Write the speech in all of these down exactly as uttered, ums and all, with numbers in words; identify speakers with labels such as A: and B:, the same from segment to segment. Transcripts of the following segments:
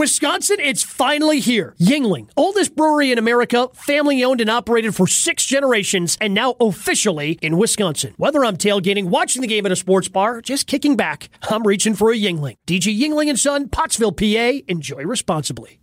A: Wisconsin, it's finally here. Yuengling, oldest brewery in America, family owned and operated for six generations, and now officially in Wisconsin. Whether I'm tailgating, watching the game at a sports bar, just kicking back, I'm reaching for a Yuengling. D G Yuengling and Son, Pottsville, P A. Enjoy responsibly.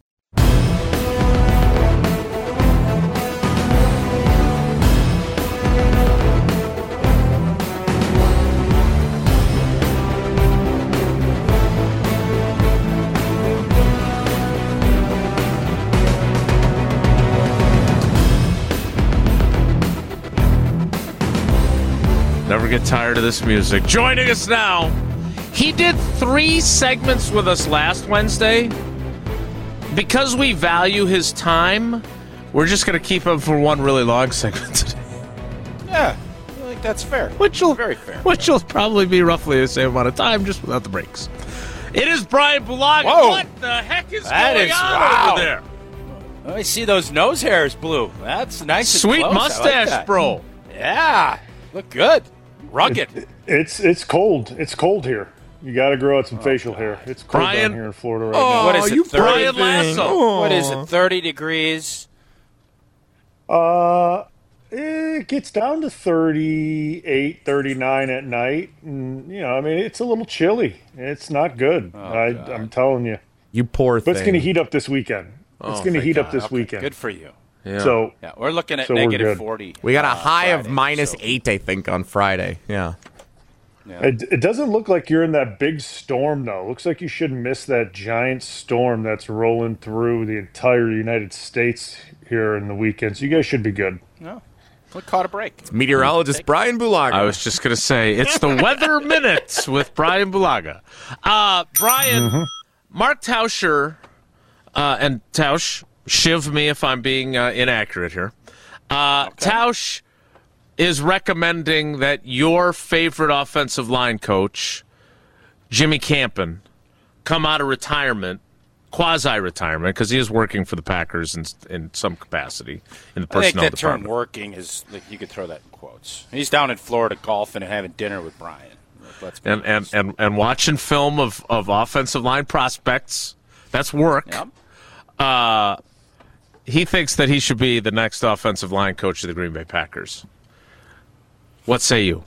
B: Never get tired of this music. Joining us now, he did three segments with us last Wednesday. Because we value his time, we're just going to keep him for one really long segment today.
C: Yeah, I think that's fair.
B: Which will,
C: Very fair.
B: Which will probably be roughly the same amount of time, just without the breaks. It is Brian Bulaga.
C: Whoa.
B: What the heck is
C: That
B: going
C: is-
B: on
C: wow.
B: over there?
C: Let me see those nose hairs blue. That's nice and
B: Sweet
C: close. I like
B: mustache,
C: that.
B: bro.
C: Yeah, look good. Rugged.
D: It, it's it's cold. It's cold here. You got to grow out some oh, facial God. hair. It's cold
B: Brian,
D: down here in Florida right
C: oh,
D: now.
C: What is it,
B: you
C: thirty?
B: Brian Lasso.
C: Oh. What is it, thirty degrees?
D: Uh, it gets down to thirty-eight, thirty-nine at night. And, you know, I mean, it's a little chilly. It's not good.
C: Oh,
D: I,
C: God.
D: I'm telling you.
E: You poor
D: But
E: thing.
D: it's going to heat up this weekend.
B: Oh,
D: it's going to
B: thank
D: heat
B: God.
D: up this
C: Okay,
D: weekend.
C: Good for you.
B: Yeah.
D: So,
C: Yeah, we're looking at
D: So we're
C: negative
D: good.
C: forty.
E: we got a
C: uh,
E: high of
C: Friday,
E: minus
C: so-
E: eight, I think, on Friday. Yeah.
C: Yeah.
D: It, it doesn't look like you're in that big storm, though. Looks like you should miss that giant storm that's rolling through the entire United States here in the weekend. So you guys should be good.
C: No, we caught a break.
E: Meteorologist Brian Bulaga.
B: I was just going to say, it's the Weather Minutes with Brian Bulaga. Uh, Brian,
D: Mm-hmm.
B: Mark Tauscher, uh, and Tausch, shiv me if I'm being uh, inaccurate here. Uh,
C: Okay.
B: Tausch is recommending that your favorite offensive line coach, Jimmy Campen, come out of retirement, quasi-retirement, because he is working for the Packers in, in some capacity in the
C: I think
B: personnel
C: that term
B: department.
C: "working" is like, you could throw that in quotes. He's down in Florida golfing and having dinner with Brian. Let's be
B: And, and,
C: honest.
B: and, and watching film of, of offensive line prospects, that's work.
C: Yep.
B: Uh, he thinks that he should be the next offensive line coach of the Green Bay Packers. What say you?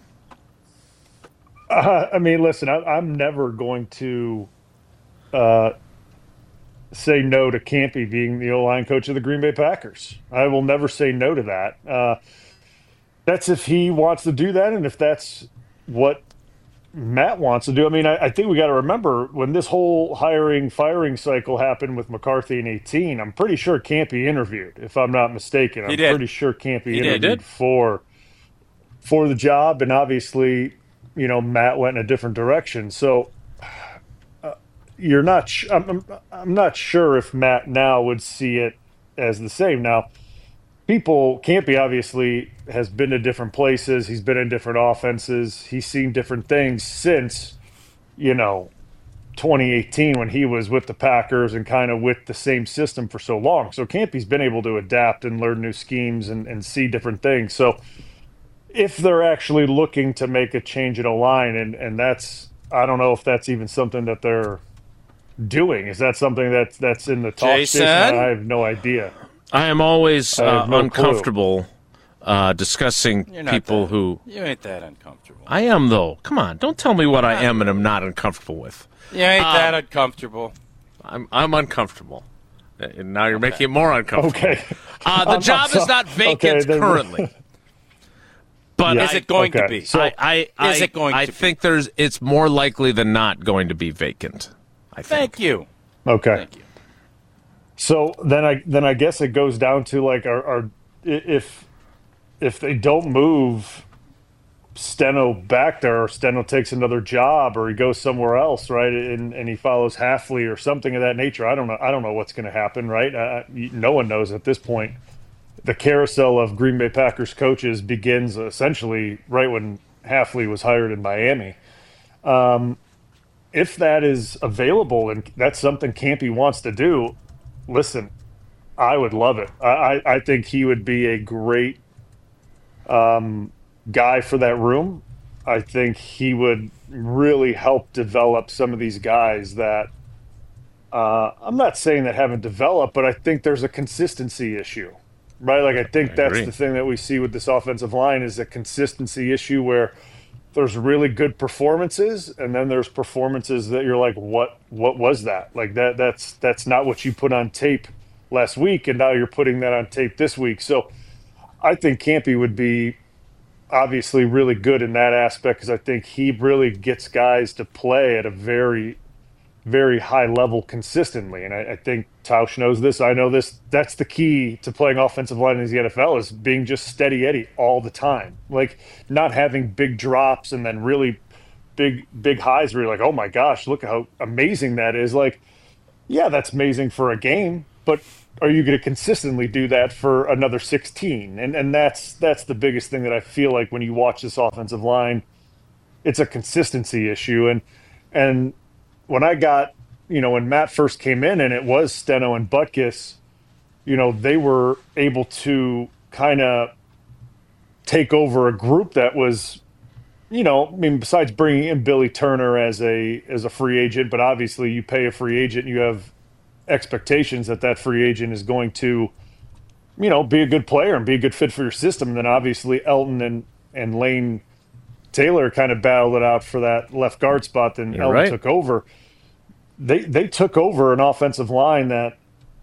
D: Uh, I mean, listen, I, I'm never going to uh, say no to Campy being the O-line coach of the Green Bay Packers. I will never say no to that. Uh, that's if he wants to do that and if that's what Matt wants to do. I mean, I, I think we got to remember when this whole hiring, firing cycle happened with McCarthy in eighteen, I'm pretty sure Campy interviewed, if I'm not mistaken. I'm
C: He did.
D: pretty sure Campy
C: He did.
D: interviewed for for the job, and obviously, you know, Matt went in a different direction. So uh, you're not. Sh- I'm, I'm. I'm not sure if Matt now would see it as the same. Now, people, Campy obviously has been to different places. He's been in different offenses. He's seen different things since, you know, twenty eighteen when he was with the Packers and kind of with the same system for so long. So Campy's been able to adapt and learn new schemes and, and see different things. So if they're actually looking to make a change in a line, and, and that's, I don't know if that's even something that they're doing. Is that something that's, that's in the talk
C: Jason?
D: station? I have no idea.
B: I am always
D: I
B: uh,
D: have no
B: uncomfortable uh, discussing
C: You're not
B: people
C: that-
B: who.
C: You ain't that uncomfortable.
B: I am, though. Come on. Don't tell me what I am and am not uncomfortable with.
C: You ain't
B: Um,
C: that uncomfortable.
B: I'm, I'm uncomfortable. And now you're making it more uncomfortable.
D: Okay.
B: Uh, the
D: I'm- I'm
B: job
D: so-
B: is not vacant
D: okay, then-
B: currently. But
D: Yeah.
C: Is
B: I,
C: it going to
D: okay.
C: be?
D: So-
B: I, I, I,
C: Is it going
B: I
C: to be?
B: think there's. It's more likely than not going to be vacant. I think.
C: Thank you.
D: Okay.
C: Thank you.
D: So then I then I guess it goes down to like are, are if if they don't move Steno back there, or Steno takes another job, or he goes somewhere else, right? And and he follows Halfley or something of that nature. I don't know. I don't know what's going to happen, right? Uh, no one knows at this point. The carousel of Green Bay Packers coaches begins essentially right when Halfley was hired in Miami. Um, if that is available and that's something Campy wants to do, listen, I would love it. I, I, I think he would be a great um, guy for that room. I think he would really help develop some of these guys that Uh, I'm not saying that haven't developed, but I think there's a consistency issue, right? Like I think
B: I
D: that's
B: agree.
D: the thing that we see with this offensive line is a consistency issue where there's really good performances, and then there's performances that you're like, what? What was that? Like that? That's that's not what you put on tape last week, and now you're putting that on tape this week. So I think Campy would be obviously really good in that aspect because I think he really gets guys to play at a very very high level consistently. And I, I think Tausch knows this. I know this. That's the key to playing offensive line in the N F L is being just steady Eddie all the time. Like not having big drops and then really big, big highs where you're like, oh my gosh, look how amazing that is. Like, yeah, that's amazing for a game, but are you going to consistently do that for another sixteen? And and that's that's the biggest thing that I feel like when you watch this offensive line, it's a consistency issue. And and when I got, you know, when Matt first came in and it was Steno and Butkus, you know, they were able to kind of take over a group that was, you know, I mean, besides bringing in Billy Turner as a as a free agent, but obviously you pay a free agent, you have expectations that that free agent is going to, you know, be a good player and be a good fit for your system. And then obviously Elton and, and Lane Taylor kind of battled it out for that left guard spot. Then
B: You're
D: Elton
B: right.
D: took over. They they took over an offensive line that,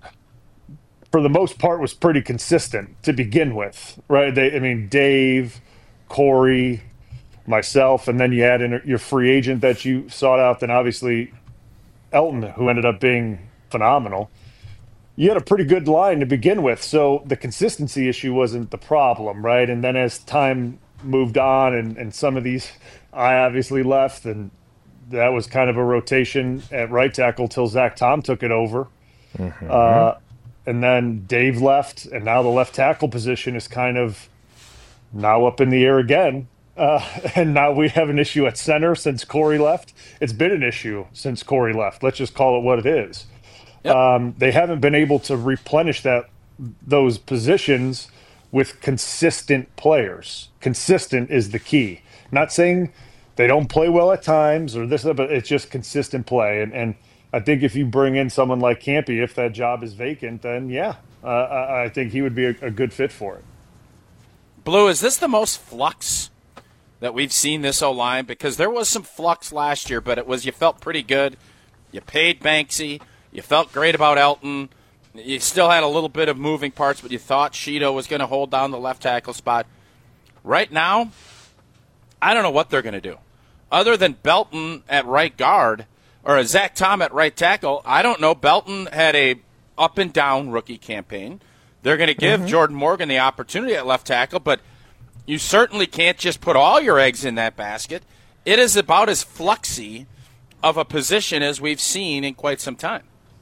D: for the most part, was pretty consistent to begin with, right? They, I mean, Dave, Corey, myself, and then you had in your free agent that you sought out. Then obviously Elton, who ended up being phenomenal. You had a pretty good line to begin with, so the consistency issue wasn't the problem, right? And then as time moved on, and, and some of these, I obviously left, and that was kind of a rotation at right tackle till Zach Tom took it over. Mm-hmm. Uh, and then Dave left, and now the left tackle position is kind of now up in the air again. Uh, and now we have an issue at center since Corey left. It's been an issue since Corey left. Let's just call it what it is. Yep. Um, they haven't been able to replenish that those positions with consistent players. Consistent is the key. Not saying they don't play well at times or this, but it's just consistent play. And, and I think if you bring in someone like Campy, if that job is vacant, then yeah, uh, I, I think he would be a, a good fit for it.
C: Blue, is this the most flux that we've seen this O-line? Because there was some flux last year, but it was you felt pretty good. You paid Banksy. You felt great about Elton. You still had a little bit of moving parts, but you thought Sheeto was going to hold down the left tackle spot. Right now, I don't know what they're going to do. Other than Belton at right guard or a Zach Tom at right tackle, I don't know. Belton had a up-and-down rookie campaign. They're going to give mm-hmm. Jordan Morgan the opportunity at left tackle, but you certainly can't just put all your eggs in that basket. It is about as fluxy of a position as we've seen in quite some time.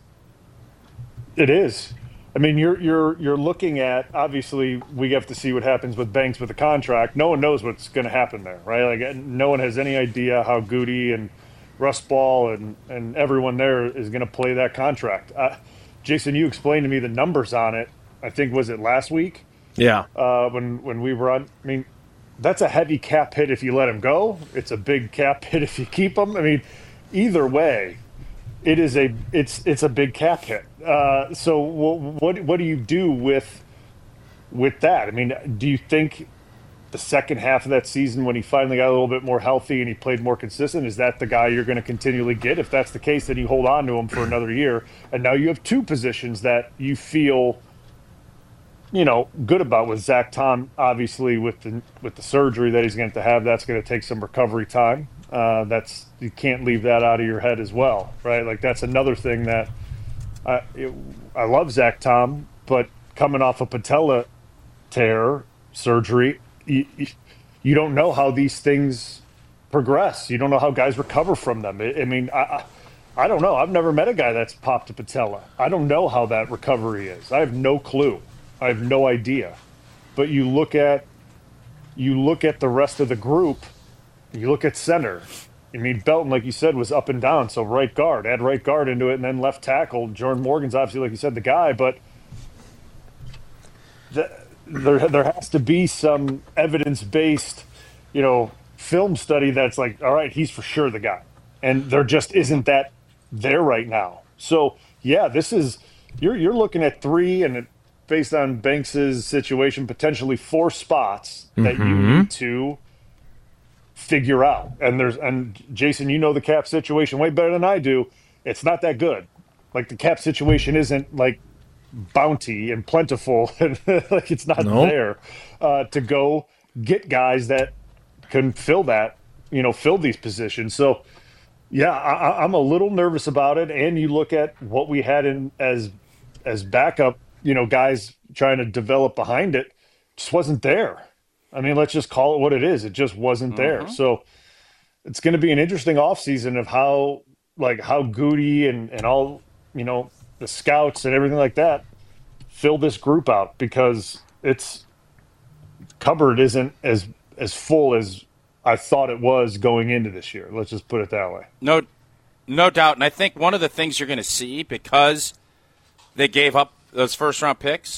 D: It is. I mean, you're you're you're looking at, obviously we have to see what happens with Banks with the contract. No one knows what's going to happen there, right? Like no one has any idea how Goody and Russ Ball and, and everyone there is going to play that contract. Uh, Jason, you explained to me the numbers on it. I think was it last week?
B: Yeah.
D: Uh, when when we were on, I mean, that's a heavy cap hit if you let him go. It's a big cap hit if you keep him. I mean, either way, it is a it's it's a big cap hit. Uh, so what what do you do with with that? I mean, do you think the second half of that season when he finally got a little bit more healthy and he played more consistent, is that the guy you're going to continually get? If that's the case, then you hold on to him for another year, and now you have two positions that you feel, you know, good about with Zach Tom, obviously with the with the surgery that he's going to have. That's going to take some recovery time. Uh, that's you can't leave that out of your head as well, right? Like that's another thing that I it, I love Zach Tom, but coming off a patella tear surgery, you, you don't know how these things progress. You don't know how guys recover from them. I, I mean, I, I I don't know. I've never met a guy that's popped a patella. I don't know how that recovery is. I have no clue. I have no idea. But you look at you look at the rest of the group, you look at center. I mean, Belton, like you said, was up and down. So right guard, add right guard into it, and then left tackle. Jordan Morgan's obviously, like you said, the guy. But the, there there has to be some evidence-based, you know, film study that's like, all right, he's for sure the guy. And there just isn't that there right now. So yeah, this is you're you're looking at three, and it, based on Banks's situation, potentially four spots that
B: Mm-hmm.
D: you need to figure out. And there's and Jason, you know the cap situation way better than I do. It's not that good. Like the cap situation isn't like bounty and plentiful, and like it's not
B: Nope.
D: there uh, to go get guys that can fill that, you know, fill these positions. So yeah, I, I'm a little nervous about it. And you look at what we had in as as backup, you know, guys trying to develop behind it, just wasn't there. I mean, let's just call it what it is. It just wasn't there. So it's going to be an interesting offseason of how, like, how Goody and, and all, you know, the scouts and everything like that fill this group out, because it's cupboard isn't as as full as I thought it was going into this year. Let's just put it that way.
C: No, no doubt. And I think one of the things you're going to see, because they gave up those first-round picks,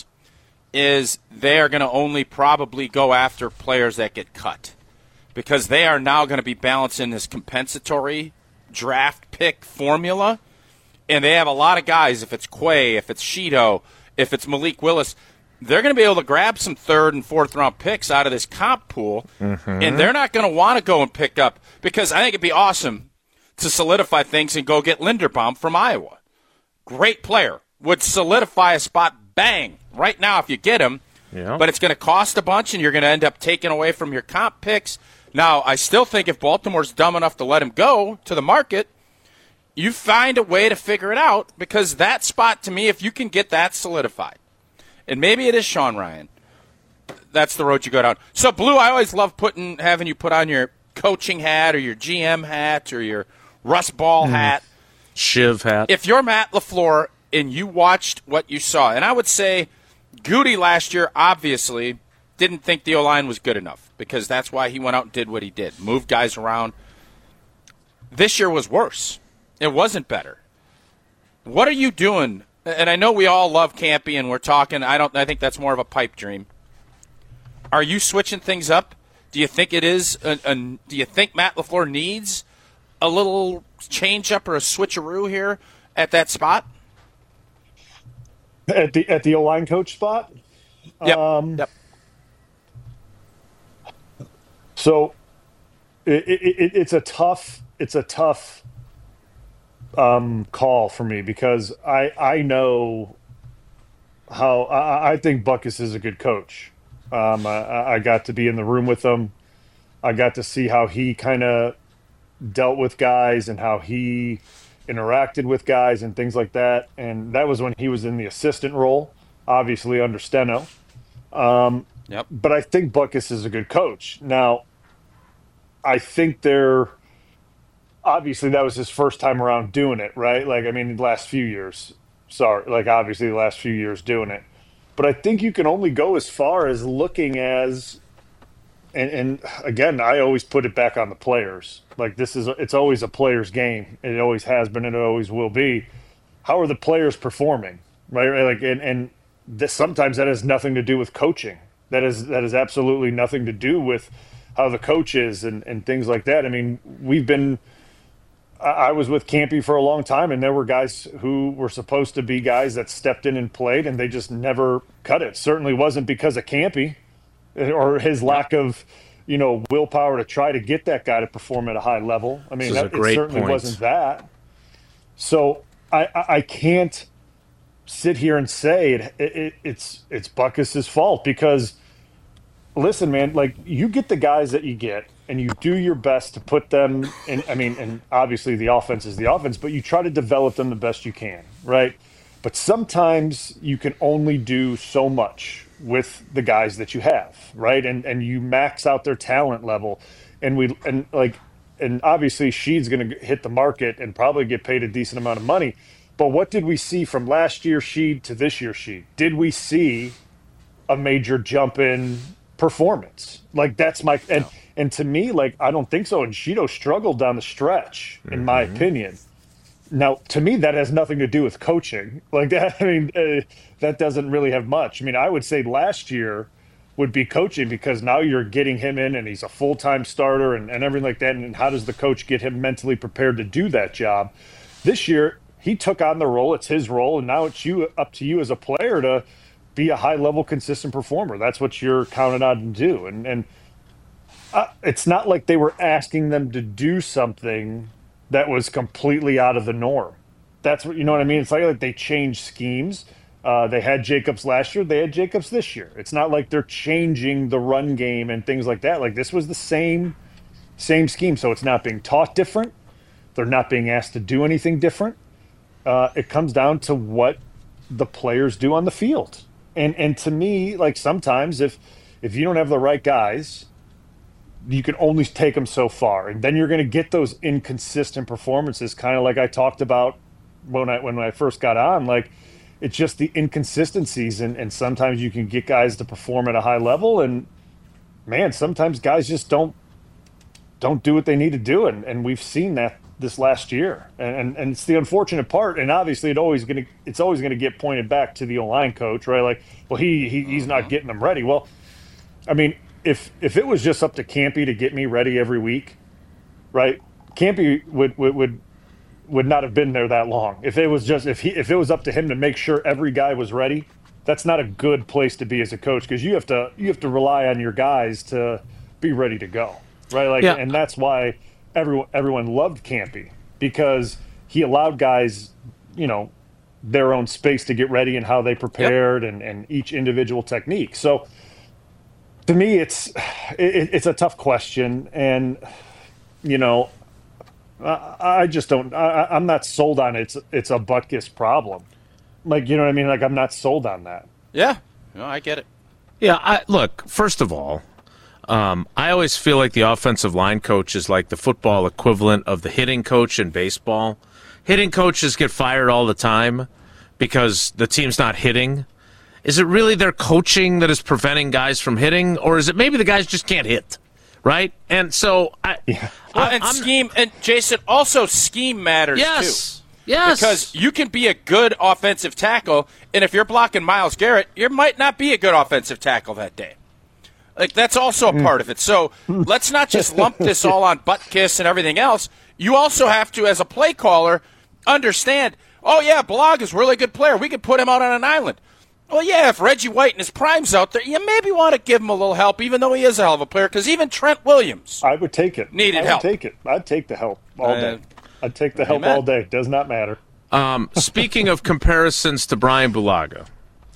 C: is they are going to only probably go after players that get cut, because they are now going to be balancing this compensatory draft pick formula, and they have a lot of guys. If it's Quay, if it's Sheeto, if it's Malik Willis, they're going to be able to grab some third and fourth round picks out of this comp pool,
B: Mm-hmm.
C: and they're not going to want to go and pick up, because I think it'd be awesome to solidify things and go get Linderbaum from Iowa. Great player. Would solidify a spot, bang, right now if you get him.
B: Yeah.
C: But it's going to cost a bunch, and you're going to end up taking away from your comp picks. Now, I still think if Baltimore's dumb enough to let him go to the market, you find a way to figure it out, because that spot, to me, if you can get that solidified, and maybe it is Sean Ryan, that's the road you go down. So, Blue, I always love putting having you put on your coaching hat or your G M hat or your Russ Ball hat.
B: Shiv hat.
C: If you're Matt LaFleur and you watched what you saw, and I would say Goody last year obviously didn't think the O-line was good enough, because that's why he went out and did what he did, moved guys around. This year was worse. It wasn't better. What are you doing? And I know we all love Campy, and we're talking. I don't. I think that's more of a pipe dream. Are you switching things up? Do you think it is? A, a, do you think Matt LaFleur needs a little change up or a switcheroo here at that spot?
D: At the at the O-line coach spot?
C: Yep.
D: Um,
C: yep.
D: So it, it, it, it's a tough it's a tough um, call for me, because I I know how I, I think Butkus is a good coach. Um, I, I got to be in the room with him. I got to see how he kind of dealt with guys and how he interacted with guys and things like that. And that was when he was in the assistant role, obviously under Steno. Um,
C: Yep.
D: But I think Butkus is a good coach. Now, I think they're obviously that was his first time around doing it, right? Like, I mean, the last few years, sorry, like obviously the last few years doing it. But I think you can only go as far as looking as, and, and again, I always put it back on the players. Like, this is, it's always a player's game. It always has been, and it always will be. How are the players performing, right? Like, and, and this, sometimes that has nothing to do with coaching. That is that is absolutely nothing to do with how the coach is and, and things like that. I mean, we've been I, I was with Campy for a long time, and there were guys who were supposed to be guys that stepped in and played, and they just never cut it. Certainly wasn't because of Campy or his lack of, you know, willpower to try to get that guy to perform at a high level. I mean,
B: This is
D: that,
B: a great
D: it certainly
B: point.
D: wasn't that. So I, I, I can't sit here and say it, it, it's it's Butkus's fault, because listen, man, like, you get the guys that you get and you do your best to put them in. I mean, and obviously the offense is the offense, but you try to develop them the best you can, right? But sometimes you can only do so much with the guys that you have, right? And and you max out their talent level, and we and like and obviously Sheed's going to hit the market and probably get paid a decent amount of money. But what did we see from last year Sheed to this year Sheed? Did we see a major jump in performance? Like, that's my and
C: No.
D: and to me, like, I don't think so. And Sheeto struggled down the stretch, in my opinion. Now, to me, that has nothing to do with coaching. Like that, I mean, uh, that doesn't really have much. I mean, I would say last year would be coaching, because now you're getting him in and he's a full-time starter and, and everything like that. And how does the coach get him mentally prepared to do that job? This year, he took on the role. It's his role, and now it's you up to you as a player to be a high-level, consistent performer. That's what you're counted on to do. And and uh, it's not like they were asking them to do something that was completely out of the norm. That's what, you know what I mean? It's like, like they changed schemes. Uh, they had Jacobs last year. They had Jacobs this year. It's not like they're changing the run game and things like that. Like, this was the same same scheme. So it's not being taught different. They're not being asked to do anything different. Uh, it comes down to what the players do on the field. And and to me, like, sometimes if if you don't have the right guys, you can only take them so far. And then you're going to get those inconsistent performances, kind of like I talked about when I when I first got on. Like, it's just the inconsistencies, and, and sometimes you can get guys to perform at a high level, and man, sometimes guys just don't don't do what they need to do, and, and we've seen that this last year, and, and and it's the unfortunate part. And obviously, it always gonna it's always gonna get pointed back to the O-line coach, right? Like, well, he, he he's not getting them ready. Well, I mean, if if it was just up to Campy to get me ready every week, right? Campy would would would. would not have been there that long. If it was just if he if it was up to him to make sure every guy was ready, that's not a good place to be as a coach, because you have to you have to rely on your guys to be ready to go, right? Like,
B: yeah.
D: And that's why everyone everyone loved Campy, because he allowed guys, you know, their own space to get ready and how they prepared, yep. and and each individual technique. So to me, it's it, it's a tough question, and you know. I just don't. I, I'm not sold on it. It's it's a Butkus problem. Like, you know what I mean? Like, I'm not sold on that.
C: Yeah, no, I get it.
B: Yeah, I, look. First of all, um, I always feel like the offensive line coach is like the football equivalent of the hitting coach in baseball. Hitting coaches get fired all the time because the team's not hitting. Is it really their coaching that is preventing guys from hitting, or is it maybe the guys just can't hit? Right? And so I,
D: yeah.
C: well, and
B: I'm,
C: scheme, and Jason, also scheme matters
B: yes,
C: too.
B: Yes.
C: Because you can be a good offensive tackle, and if you're blocking Myles Garrett, you might not be a good offensive tackle that day. Like, that's also a
B: Mm.
C: part of it. So let's not just lump this all on Butkus and everything else. You also have to, as a play caller, understand, oh, yeah, Bulaga's a really good player. We could put him out on an island. Well, yeah, if Reggie White and his prime's out there, you maybe want to give him a little help, even though he is a hell of a player, because even Trent Williams
D: I would take it.
C: needed
D: I would
C: help.
D: take it. I'd take the help all
C: Uh,
D: day. I'd take the help
C: amen.
D: all day. Does not matter.
B: Um, speaking of comparisons to Brian Bulaga,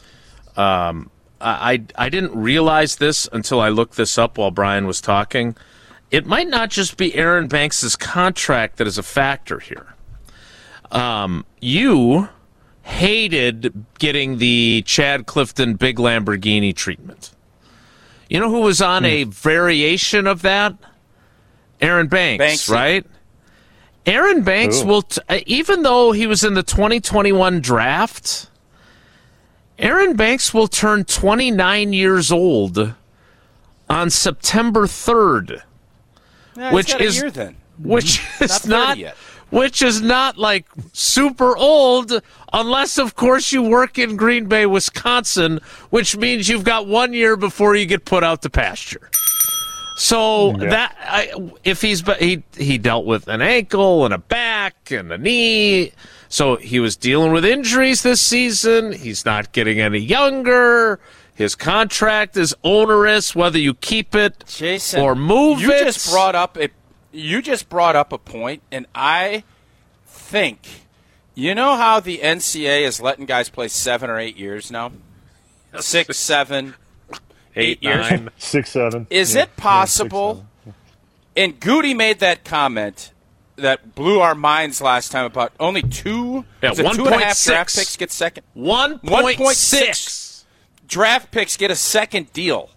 B: um, I, I didn't realize this until I looked this up while Brian was talking. It might not just be Aaron Banks' contract that is a factor here. Um, you hated getting the Chad Clifton big Lamborghini treatment. You know who was on a variation of that? Aaron Banks,
C: Banksy.
B: right? Aaron Banks
D: Ooh.
B: will, t- even though he was in the twenty twenty-one draft, Aaron Banks will turn twenty-nine years old on September third,
C: Yeah,
B: which
C: he's got a
B: is
C: year then.
B: which is
C: Not
B: not,
C: thirty yet.
B: which is not like super old, unless of course you work in Green Bay, Wisconsin, which means you've got one year before you get put out to pasture. So
D: Yeah.
B: that I, if he's he he dealt with an ankle and a back and a knee, so he was dealing with injuries this season. He's not getting any younger. His contract is onerous, whether you keep it
C: Jason,
B: or move
C: you
B: it.
C: just brought up a you just brought up a point, and I think you know how the N C A A is letting guys play seven or eight years now, six, seven, eight,
B: eight,
C: years.
B: nine.
D: Six, seven.
C: Is
D: Yeah.
C: it possible?
D: Yeah,
C: And Goody made that comment that blew our minds last time about only two,
B: Yeah,
C: was it two and a half
B: one point
C: draft
B: six.
C: picks get second.
B: One
C: one
B: point
C: point
B: six.
C: six draft picks get a second deal.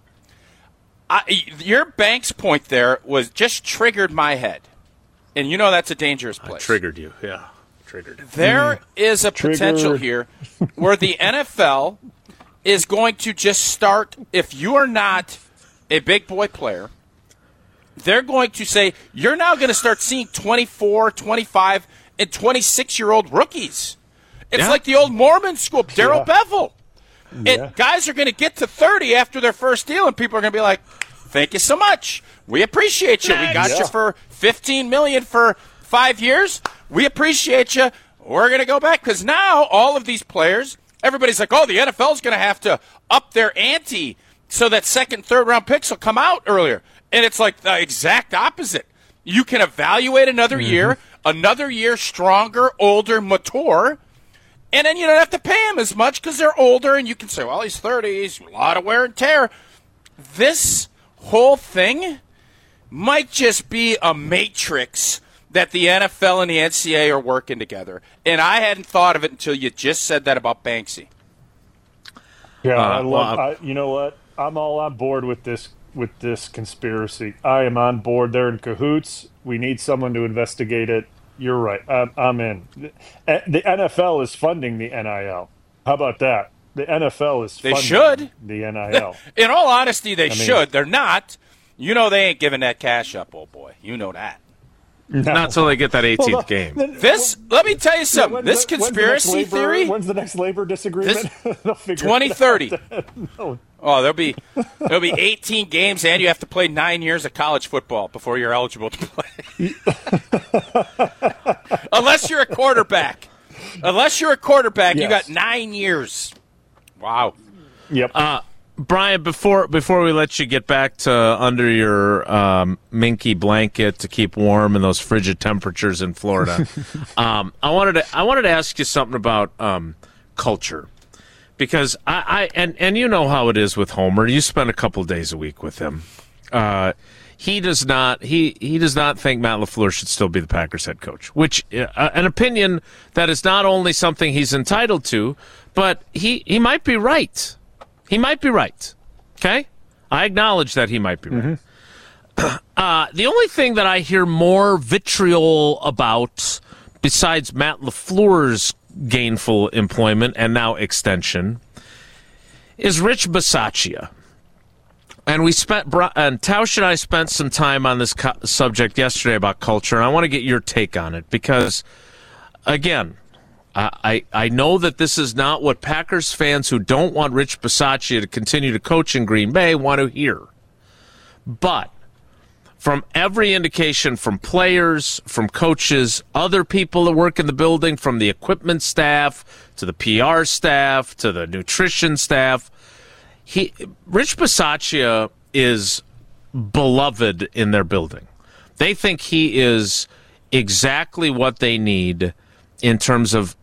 C: I, your Banks point there was just triggered my head, and you know that's a dangerous
B: I
C: place.
B: triggered you, yeah, triggered.
C: There is a
D: Trigger.
C: potential here where the N F L is going to just start, if you are not a big boy player, they're going to say, you're now going to start seeing twenty-four, twenty-five, and twenty-six-year-old rookies. It's
B: Yeah.
C: like the old Mormon school, Daryl
D: Yeah.
C: Bevel.
D: Yeah.
C: And guys are going to get to thirty after their first deal, and people are going to be like, thank you so much. We appreciate you. We got
D: Yeah.
C: you for fifteen million dollars for five years. We appreciate you. we're going to go back because now all of these players, everybody's like, oh, the N F L is going to have to up their ante so that second, third round picks will come out earlier. And it's like the exact opposite. You can evaluate another mm-hmm. year, another year stronger, older, mature, and then you don't have to pay them as much because they're older, and you can say, well, he's thirty, he's a lot of wear and tear. This whole thing might just be a matrix that the N F L and the N C double A are working together. And I hadn't thought of it until you just said that about Banksy.
D: Yeah,
B: uh,
D: I love.
B: well,
D: I, you know what? I'm all on board with this with this conspiracy. I am on board. They're in cahoots. We need someone to investigate it. You're right. I'm, I'm in. The N F L is funding the N I L. How about that? The N F L is funding
C: they should.
D: the N I L.
C: In all honesty, they
D: I mean,
C: should. They're not. You know they ain't giving that cash up, old boy. You know that.
D: No.
B: Not until they get that eighteenth
D: Well,
B: game.
D: then,
C: This,
D: well,
C: let me tell you something.
D: when's
C: This
D: the- when's the
C: conspiracy
D: next labor-
C: theory,
D: When's the next labor disagreement? They'll figure
C: twenty thirty.
D: It out. No.
C: Oh, there'll be there'll be eighteen games, and you have to play nine years of college football before you're eligible to play. Unless you're a quarterback. Unless you're a quarterback, you
D: Yes.
C: got nine years. Wow.
D: Yep.
B: Uh, Brian, before before we let you get back to under your um, minky blanket to keep warm in those frigid temperatures in Florida, um, I wanted to I wanted to ask you something about um, culture, because I, I and and you know how it is with Homer. You spend a couple days a week with him. Uh, he does not he he does not think Matt LaFleur should still be the Packers head coach, which uh, an opinion that is not only something he's entitled to, but he he might be right. He might be right, okay? I acknowledge that he might be right. Mm-hmm. Uh, the only thing that I hear more vitriol about, besides Matt LaFleur's gainful employment and now extension, is Rich Bisaccia. And we spent, and Tausch and I spent some time on this co- subject yesterday about culture, and I want to get your take on it because, again, Uh, I, I know that this is not what Packers fans who don't want Rich Bisaccia to continue to coach in Green Bay want to hear. But from every indication from players, from coaches, other people that work in the building, from the equipment staff to the P R staff to the nutrition staff, he Rich Bisaccia is beloved in their building. They think he is exactly what they need in terms of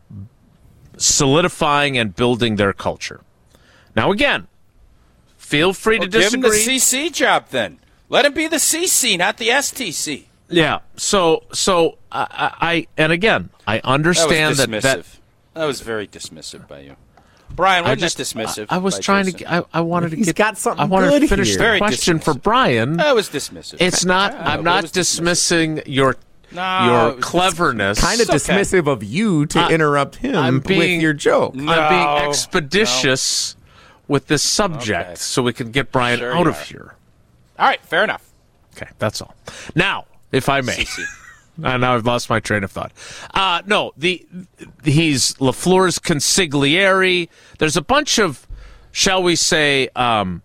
B: solidifying and building their culture. Now, again, feel free
C: Well,
B: to
C: give
B: disagree.
C: him the C C job then. Let him be the C C, not the S T C.
B: Yeah. So, so I, I and again, I understand
C: that
B: that
C: was
B: that,
C: dismissive. That, that was very dismissive by you, Brian.
B: I
C: Wasn't
B: just
C: that dismissive?
B: I, I was
C: by
B: trying
C: Jason?
B: to. I, I wanted to
E: He's
B: get.
E: got something
B: I wanted
E: good
B: to finish
E: here.
B: the
C: Very
B: question for
C: dismissive.
B: Brian.
C: That was dismissive.
B: It's not.
C: I know,
B: I'm
C: but it
B: not
C: was
B: dismissing your
C: No,
B: your
C: it was
B: cleverness.
E: Kind of
C: It's okay.
E: dismissive of you to
B: I-
E: interrupt him
B: I'm being-
E: with your joke.
C: No,
B: I'm being
C: no.
B: expeditious with this subject
C: Okay.
B: so we can get Brian
C: Sure
B: out
C: you
B: of
C: are.
B: here.
C: All right, fair enough.
B: Okay, that's all. Now, if I may.
C: C C.
B: Uh, now I've lost my train of thought. Uh, no, the he's LaFleur's consigliere. There's a bunch of, shall we say, um,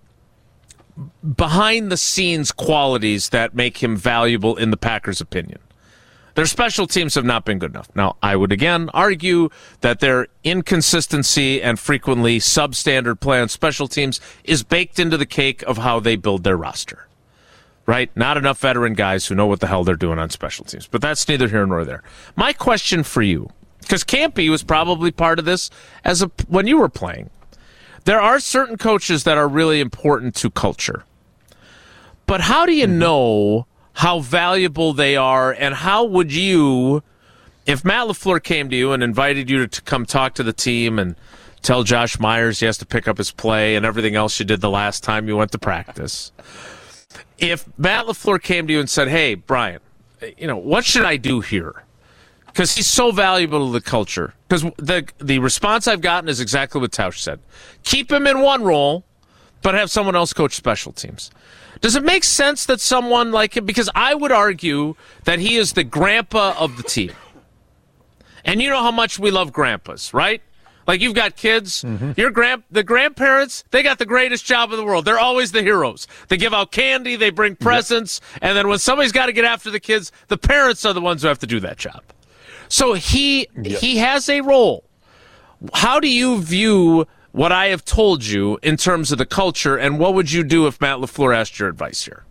B: behind-the-scenes qualities that make him valuable in the Packers' opinion. Their special teams have not been good enough. Now, I would again argue that their inconsistency and frequently substandard play on special teams is baked into the cake of how they build their roster. Right? Not enough veteran guys who know what the hell they're doing on special teams. But that's neither here nor there. My question for you, because Campy was probably part of this as a, when you were playing. There are certain coaches that are really important to culture. But how do you mm-hmm. know how valuable they are, and how would you, if Matt LaFleur came to you and invited you to, to come talk to the team and tell Josh Myers he has to pick up his play and everything else you did the last time you went to practice, if Matt LaFleur came to you and said, hey, Brian, you know, what should I do here? Because he's so valuable to the culture. Because the the response I've gotten is exactly what Tausch said. Keep him in one role, but have someone else coach special teams. Does it make sense that someone like him, because I would argue that he is the grandpa of the team. And you know how much we love grandpas, right? Like, you've got kids, mm-hmm. your grand, the grandparents, they got the greatest job in the world. They're always the heroes. They give out candy, they bring presents, yep. and then when somebody's got to get after the kids, the parents are the ones who have to do that job. So he
D: Yeah.
B: he has a role. How do you view what I have told you in terms of the culture, and what would you do if Matt LaFleur asked your advice here?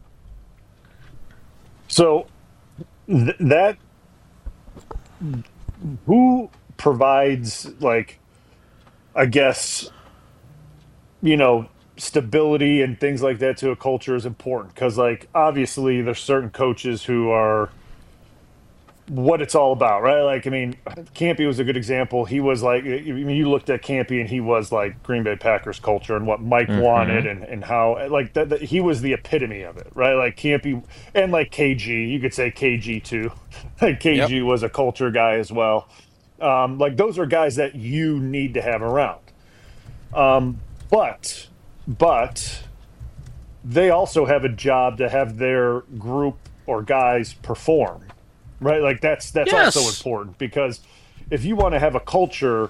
D: So th- that who provides, like, I guess, you know, stability and things like that to a culture is important, because, like, obviously there's certain coaches who are what it's all about, right? Like, I mean, Campy was a good example. He was like, I mean, you looked at Campy and he was like Green Bay Packers culture and what Mike
B: Mm-hmm.
D: wanted, and, and how, like, that, that he was the epitome of it, right? Like Campy, and like K G, you could say K G too. Like K G
C: Yep.
D: was a culture guy as well. Um, like, those are guys that you need to have around. Um, but, but they also have a job to have their group or guys perform. Right, like that's that's
B: Yes.
D: also important, because if you want to have a culture,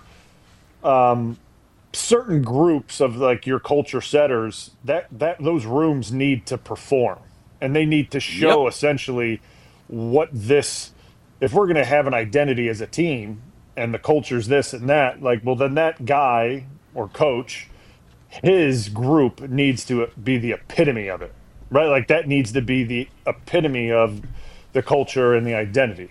D: um, certain groups of like your culture setters, that that those rooms need to perform, and they need to show
C: Yep.
D: essentially what this. If we're going to have an identity as a team, and the culture's this and that, like, well, then that guy or coach, his group needs to be the epitome of it, right? Like, that needs to be the epitome of the culture and the identity.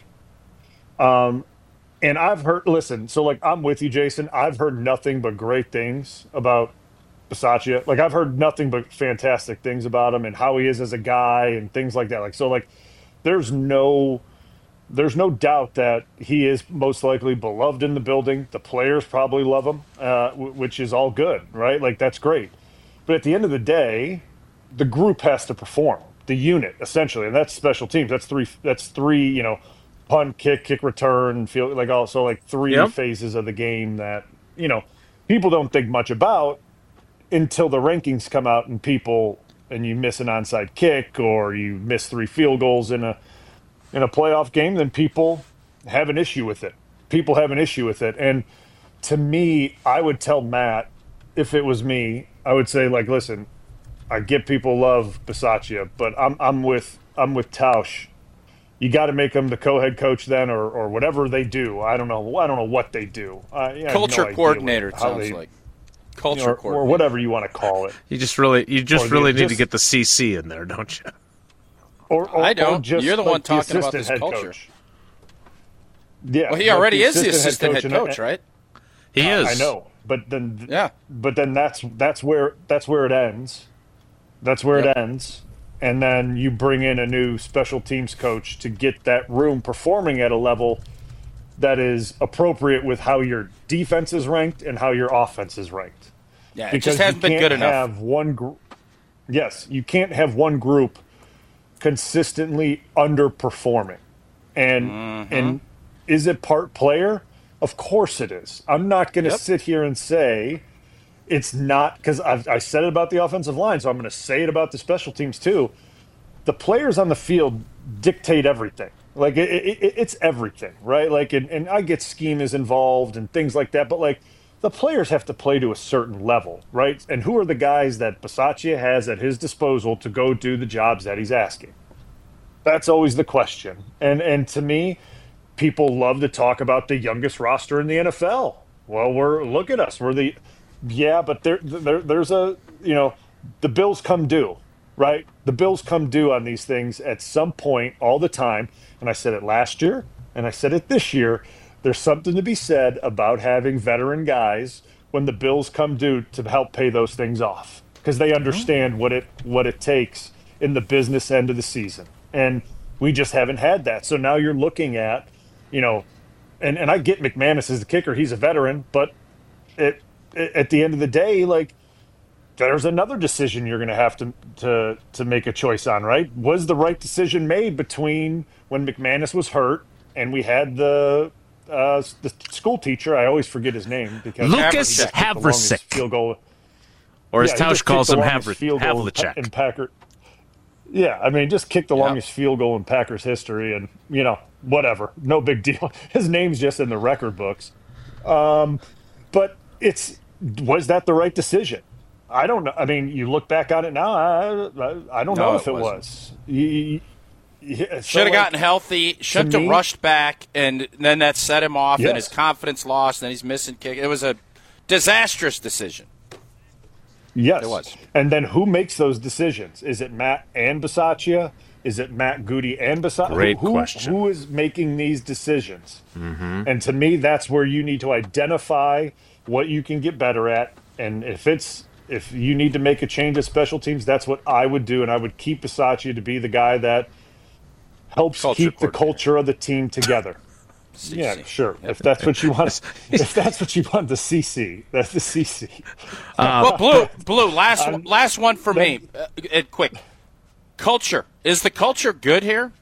D: Um, and I've heard, listen, so like, I'm with you, Jason. I've heard nothing but great things about Bisaccia. Like, I've heard nothing but fantastic things about him and how he is as a guy and things like that. Like, so like, there's no, there's no doubt that he is most likely beloved in the building. The players probably love him, uh, w- which is all good, right? Like, that's great. But at the end of the day, the group has to perform. The unit, essentially, and that's special teams. That's three. That's three. You know, punt, kick, kick, return. Feel like also like three
B: Yep.
D: phases of the game that, you know, people don't think much about until the rankings come out and people and you miss an onside kick or you miss three field goals in a in a playoff game. Then people have an issue with it. People have an issue with it, and to me, I would tell Matt, if it was me, I would say, like, listen, I get people love Bisaccia, but I'm I'm with I'm with Tausch. You got to make him the co-head coach then, or or whatever they do. I don't know. I don't know what they do. I, I have
C: Culture
D: no idea
C: coordinator, it
D: what- how
C: sounds
D: they-
C: like. Culture
D: or,
C: coordinator.
D: or whatever you want to call it.
B: You just really, you just
D: Or the-
B: really need to
D: just-
B: get the C C in there, don't you?
D: Or, or
C: I don't.
D: Or just
C: You're the
D: like
C: one talking about
D: assistant
C: this
D: head
C: culture.
D: Coach. Yeah.
C: Well, he
D: like
C: already is the assistant head
D: and-
C: coach, right?
B: He is.
D: I know, but then
C: Yeah.
D: but then that's that's where that's where it ends. That's where
C: Yep.
D: it ends. And then you bring in a new special teams coach to get that room performing at a level that is appropriate with how your defense is ranked and how your offense is ranked.
C: Yeah, it
D: Because
C: just hasn't
D: you
C: been
D: can't
C: good enough.
D: have one group. Yes, you can't have one group consistently underperforming. And
C: Mm-hmm.
D: and is it part player? Of course it is. I'm not going to
C: Yep.
D: sit here and say it's not, because I said it about the offensive line, so I'm going to say it about the special teams too. The players on the field dictate everything. Like, it, it, it's everything, right? Like, and, and I get scheme is involved and things like that, but like, the players have to play to a certain level, right? And who are the guys that Bisaccia has at his disposal to go do the jobs that he's asking? That's always the question. And and to me, people love to talk about the youngest roster in the N F L. Well, we're look at us. We're the yeah, but there, there there's a you know the bills come due, right? The bills come due on these things at some point all the time. And I said it last year, and I said it this year. There's something to be said about having veteran guys when the bills come due to help pay those things off, because they understand what it what it takes in the business end of the season. And we just haven't had that. So now you're looking at, you know, and, and I get McManus as the kicker. He's a veteran, but it, it, at the end of the day, like, there's another decision you're going to have to, to to make a choice on, right? Was the right decision made between when McManus was hurt and we had the uh, the school teacher? I always forget his name because
B: Lucas
D: he just kicked the longest
B: Havlicek.
D: field goal.
B: Or as
D: Yeah, he
B: Tausch
D: just
B: calls
D: kicked
B: him,
D: the longest
B: Havr-
D: field goal in Pa-
B: Havlicek.
D: in Packer. Yeah, I mean, just kicked the
C: Yeah.
D: longest field goal in Packers history, and you know, whatever, no big deal. His name's just in the record books. Um, but it's was that the right decision? I don't know. I mean, you look back on it now. I, I, I don't
C: No,
D: know if
C: it
D: it
C: wasn't.
D: was. You, Yeah, so
C: Should have
D: like,
C: gotten healthy. Shouldn't have
D: me-
C: rushed back, and then that set him off,
D: Yes.
C: and his confidence lost, and he's missing kick. It was a disastrous decision.
D: Yes,
C: It was.
D: And then who makes those decisions? Is it Matt and Bisaccia? Is it Matt Goody and Bisaccia?
B: Great
D: who,
B: question.
D: Who is making these decisions? Mm-hmm. And to me, that's where you need to identify what you can get better at. And if it's if you need to make a change at special teams, that's what I would do. And I would keep Bisaccia to be the guy that helps
C: Culture
D: keep the
C: coordinator.
D: culture of the team together.
C: C C.
D: Yeah, sure. If that's what you want, if that's what you want, the C C, that's the C C.
C: well, Blue, Blue. Last one, last one for me. Uh, uh, quick. Culture. Is the culture good here?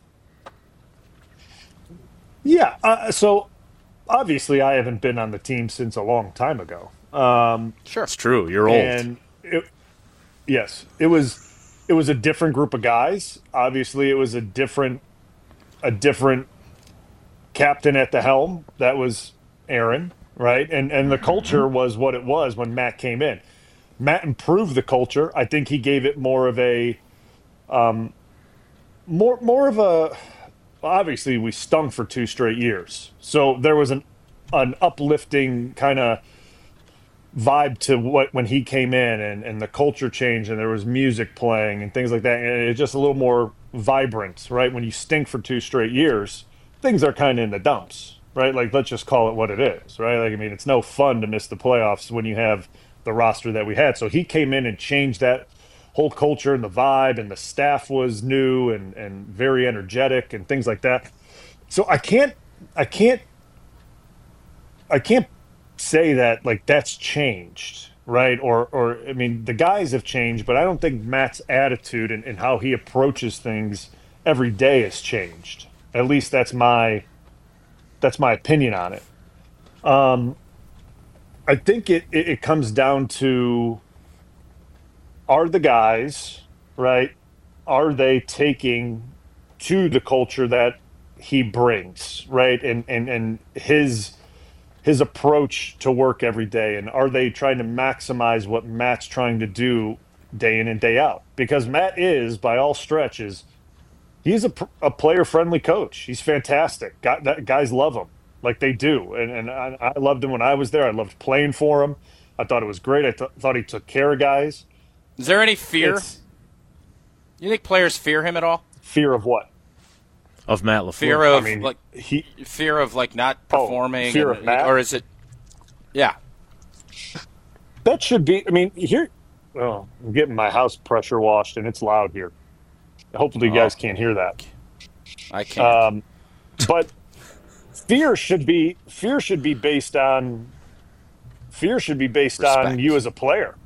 D: Yeah. Uh, so obviously, I haven't been on the team since a long time ago. Um,
C: Sure.
B: It's true. You're old.
D: and it, yes, it was it was a different group of guys. Obviously, it was a different a different captain at the helm. That was Aaron, right? And and the culture was what it was when Matt came in. Matt improved the culture. I think he gave it more of a um, more more of a. Obviously, we stung for two straight years, so there was an an uplifting kind of vibe to what when he came in, and, and the culture changed, and there was music playing and things like that, and it's just a little more vibrant, right? When you stink for two straight years, things are kind of in the dumps, right? Like, let's just call it what it is, right? Like, I mean, it's no fun to miss the playoffs when you have the roster that we had. So he came in and changed that whole culture and the vibe, and the staff was new and, and very energetic and things like that. So I can't, I can't, I can't say that like that's changed, right? Or, or I mean, the guys have changed, but I don't think Matt's attitude and, and how he approaches things every day has changed. At least that's my, that's my opinion on it. Um, I think it, it, it comes down to, are the guys, right, are they taking to the culture that he brings, right? And, and, and his, his approach to work every day, and are they trying to maximize what Matt's trying to do day in and day out? Because Matt is, by all stretches, he's a, a player-friendly coach. He's fantastic. Got, that, guys love him like they do, and and I, I loved him when I was there. I loved playing for him. I thought it was great. I th- thought he took care of guys.
C: Is there any fear?
D: It's
C: You think players fear him at all?
D: fear of what?
B: Of Matt LaFleur.
C: Fear of
D: I mean,
C: like
D: he
C: fear of like not
D: Oh,
C: performing,
D: fear
C: and-
D: of Matt?
C: or is it? Yeah.
D: that should be. I mean, here. Oh, I'm getting my house pressure washed, and it's loud here. Hopefully, you guys
C: Oh.
D: can't hear that.
C: I can't.
D: Um, but fear should be fear should be based on fear should be based on
C: Respect.
D: you as a player,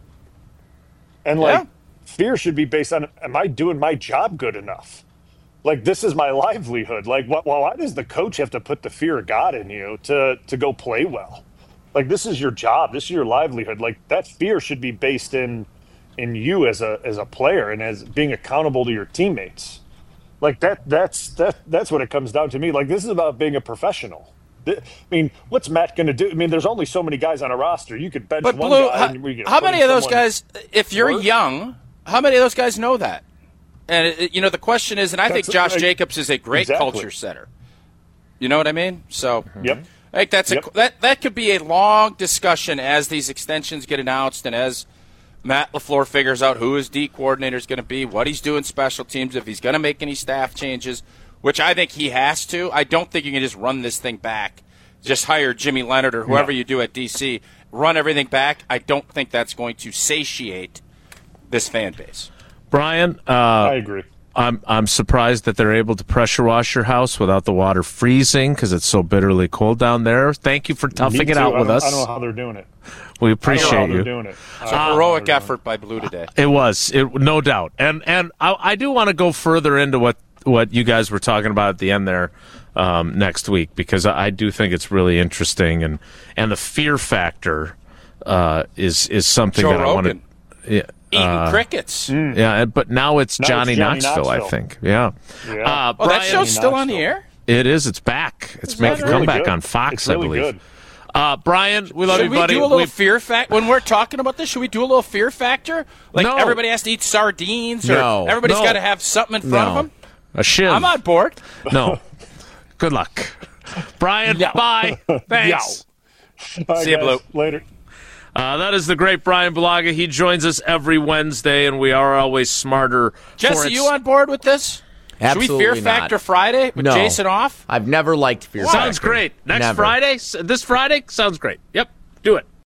D: and like
C: Yeah.
D: fear should be based on, am I doing my job good enough? Like, this is my livelihood. Like, what? Well, why does the coach have to put the fear of God in you to to go play well? Like, this is your job. This is your livelihood. Like, that fear should be based in in you as a as a player and as being accountable to your teammates. Like that, that's that, that's what it comes down to me. Like, this is about being a professional. Th- I mean, what's Matt going to do? I mean, there's only so many guys on a roster. You could bench
C: But
D: one
C: Blue,
D: guy.
C: how,
D: and we could
C: how
D: put
C: many of those
D: someone-
C: guys? If you're
D: work?
C: young, how many of those guys know that? And it, it- you know, the question is, and I think
D: That's-
C: Josh
D: like,
C: Jacobs is a great
D: exactly.
C: culture setter. You know what I mean? So,
D: Yep.
C: I think that's
D: Yep.
C: a that that could be a long discussion as these extensions get announced and as Matt LaFleur figures out who his D coordinator is going to be, what he's doing special teams, if he's going to make any staff changes, which I think he has to. I don't think you can just run this thing back. Just hire Jimmy Leonard or whoever
D: No.
C: you do at D C, run everything back. I don't think that's going to satiate this fan base.
B: Brian, uh,
D: I agree.
B: I'm I'm surprised that they're able to pressure wash your house without the water freezing because it's so bitterly cold down there. Thank you for
D: Me
B: toughing it
D: too.
B: out
D: I
B: with
D: don't-
B: us.
D: I don't know how they're doing it.
B: We
D: I don't know how
B: appreciate
D: they're
B: you.
D: doing it.
C: It's
D: I
C: a
D: don't know
C: heroic
D: how they're
C: effort by Blue today.
B: It was, it, no doubt, and and I, I do want to go further into what what you guys were talking about at the end there um, next week because I, I do think it's really interesting and and the fear factor uh, is is something
C: Joe
B: that I want
C: Rogan.
B: to. Yeah,
C: Eating
B: uh,
C: crickets.
B: yeah, but now it's
D: Now it's
B: Johnny,
D: Johnny
B: Knoxville, I
D: Knoxville.
B: think. Yeah.
D: Yeah.
B: Uh,
C: Oh, that
B: Brian,
C: show's still on the
D: Knoxville.
C: air?
B: it is. It's back. It's making a
C: right?
B: comeback
D: Really good.
B: on Fox,
D: It's
B: I
D: really
B: believe.
D: good.
B: Uh, Brian, we love
C: Should
B: you,
C: we
B: buddy.
C: do a little
B: We've-
C: fear factor when we're talking about this? Should we do a little fear factor? Like
B: No.
C: everybody has to eat sardines, or
E: No.
C: everybody's
B: No.
C: got to have something in front
E: No.
C: of them.
B: A shiv.
C: I'm on board.
B: No. Good luck. Brian,
C: No.
B: bye. Thanks.
D: All right,
C: See you,
D: guys.
C: Blue.
D: Later.
B: Uh, that is the great Brian Bulaga. He joins us every Wednesday, and we are always smarter. for
C: Jesse,
B: its-
C: you on board with this?
E: Absolutely
C: Should we Fear
E: not.
C: Factor Friday with
E: No.
C: Jason off?
E: I've never liked Fear
B: Sounds
E: Factor.
B: great. Next
E: Never.
B: Friday? S- This Friday? Sounds great. Yep. Do it.